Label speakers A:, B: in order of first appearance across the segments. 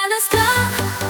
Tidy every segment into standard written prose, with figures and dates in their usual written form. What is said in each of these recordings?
A: alles klar.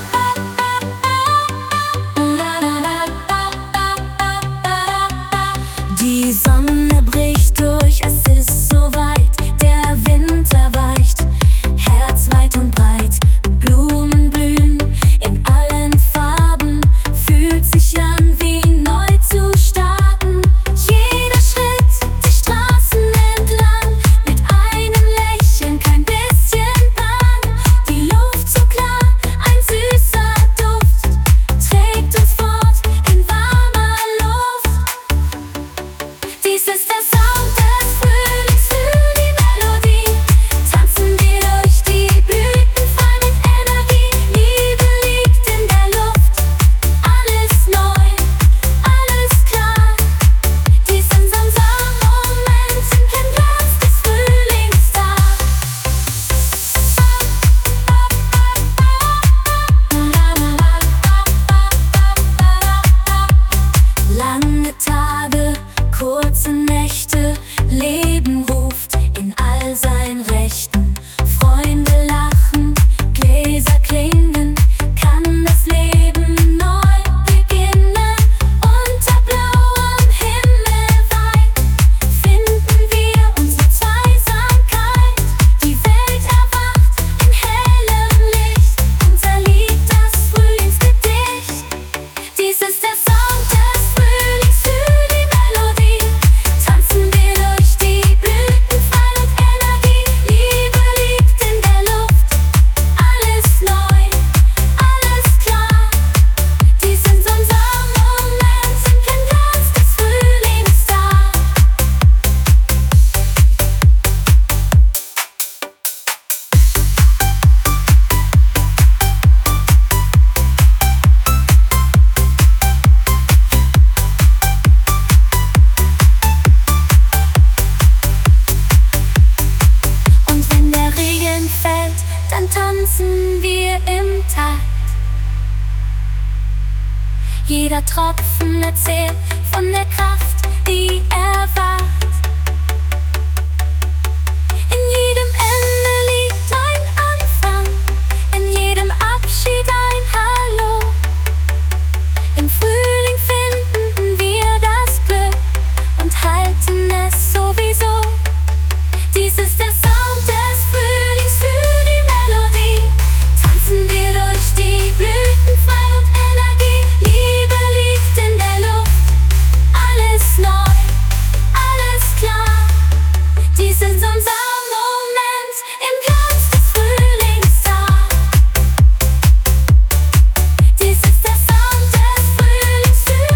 A: Die Sonne bricht durch, es ist soweit. Der Winter weicht, Herz weit und breit. Blumen blühen in allen Farben, fühlt sich an wie neu zu starten. Jeder Schritt die Straßen entlang, mit einem Lächeln, kein bisschen Bang. Die Luft so klar, ein süßer Duft, trägt uns fort in warmer Luft. Dies ist der Sound des Frühlings, fühl die Melodie. Tanzen wir durch die Blüten, frei mit Energie. Liebe liegt in der Luft, alles neu, alles klar. Dies sind Sommermomente, kein Glanz des Frühlings da. Lange Tage, kurze Nächte, Leben ruft in all seinen Rechten. Freunde lachen, Gläser klingen, kann das Leben neu beginnen. Unter blauem Himmel weit finden wir unsere Zweisamkeit. Die Welt erwacht in hellem Licht, unser Lied, das Frühlingsgedicht. Dies ist der Sound des Frühlings, fühl die Melodie. Tanzen wir durch die Blüten, frei mit Energie. Liebe liegt in der Luft, alles neu, alles klar. Dies sind Sommermomente, kein Glanz des Frühlings da. Und wenn der Regen fällt, dann tanzen wir im Takt. Jeder Tropfen erzählt von der Kraft, die erwacht.